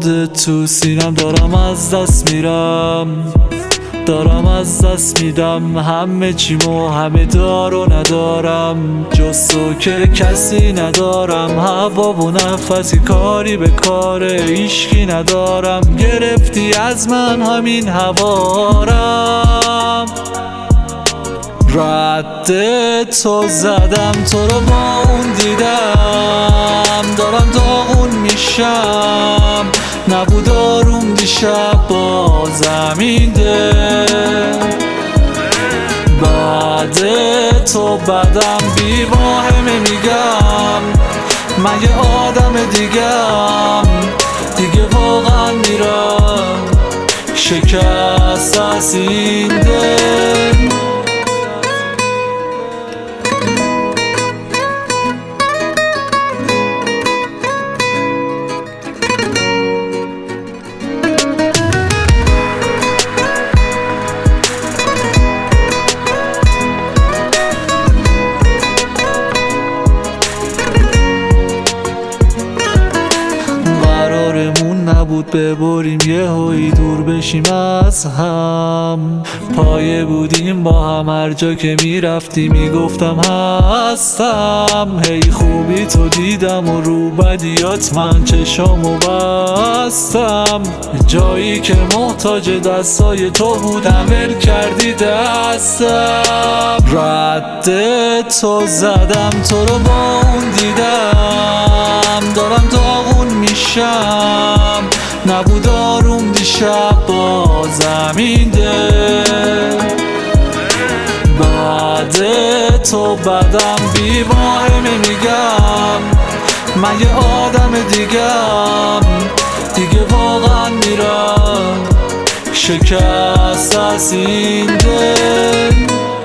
باد تو سینم دارم از دست میرم، دارم از دست میدم همه چیمو، همه دارو ندارم جز تو که کسی ندارم. هوا و نفسی کاری به کار هیچکی ندارم، گرفتی از من همین هوارم. رد تو زدم تو رو با اون دیدم، دارم داغون میشم، نبود آروم دیشب با زمین دل. بعد تو بدم بی واهمه میگم، من یه آدم دیگه واقعا میرم شکست از این دل. نبود ببریم یهویی دور بشیم از هم، پایه بودیم با هم هر جا که میرفتی میگفتم هستم. هی خوبی تو دیدم و رو بدیات من چشامو بستم، جایی که محتاج دستای تو بودم ول کردی دستم. رد تو زدم تو رو با اون دیدم، دارم داغون میشم، نبود آروم دیشب با زمین دل. بعد تو بدم بی واهمه میگم، من یه آدم دیگه واقعا میرم شکست از این دل.